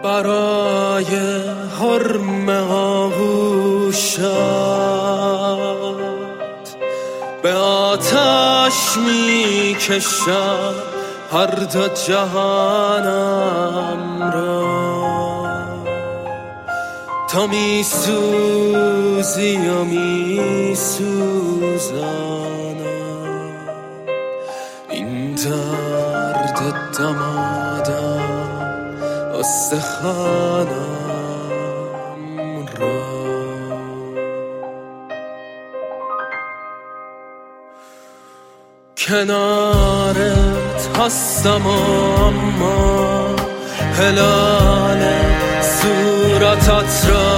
برای حرم آغوشت به آتش می کشم هر دو جهانم را. تا می سوزی و می سوزانم این درد دمادم استخوانم را. کنارت هستم اما هلال صورتت را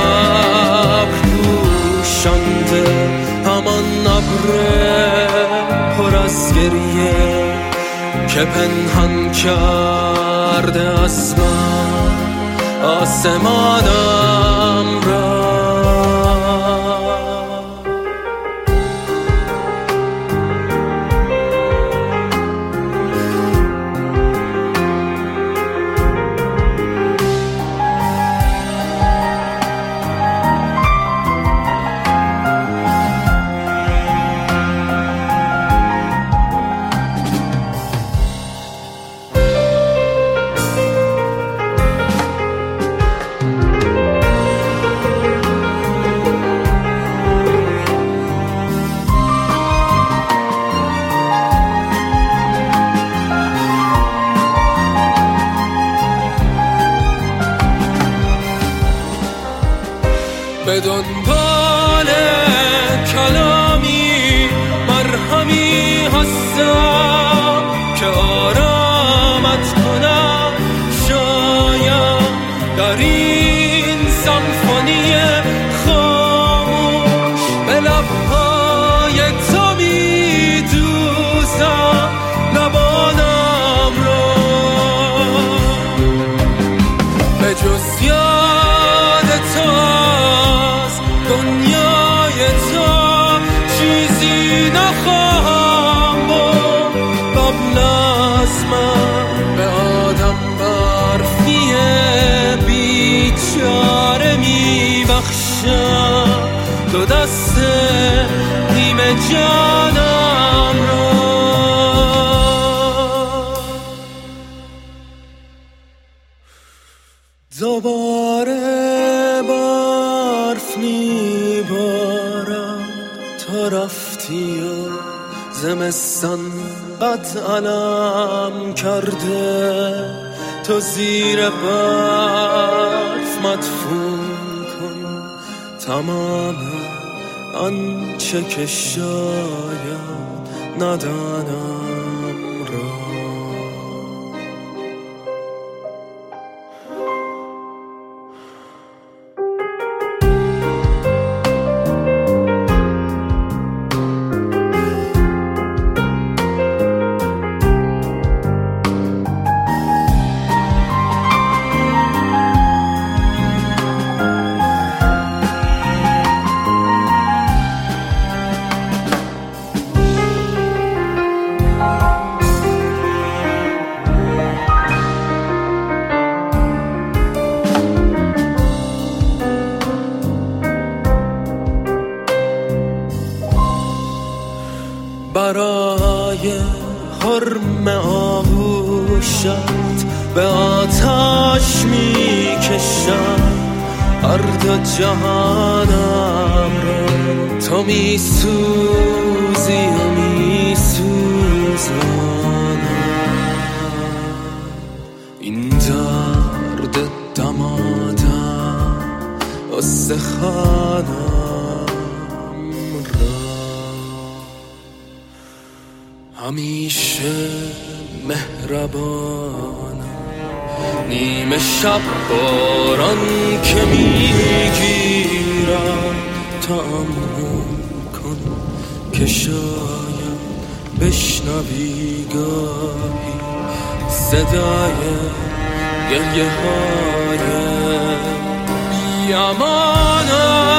پوشانده همان ابر پر از گریه که پنهان کرده از من آسمانم را. به دنبال کلامی مرهمی هستم که آرامت کنم شاید در این سمفونی خاموش. به لبهای تو می دوزم لبانم را به جز یاد تو دنیای تو چیزی نخواهم بود. قبل از من به آدم برفی بیچاره میبخشم دو دست نیمه جانم را. دوباره برف میبارم تا رفتی و زمستان بد علم کرده. تو زیر برف مدفون کن تمام آنچه که شاید ندانم را. برای حرم آغوشت به آتش می کشم هر دو جهانم را. تو می سوزی و می سوزانم این درد دمادم استخوانم را. همیشه مهربانم نیمه شب باران که میگیرم تأمل کن که شاید بشنوی گاهی صدای گریه های بیامانم.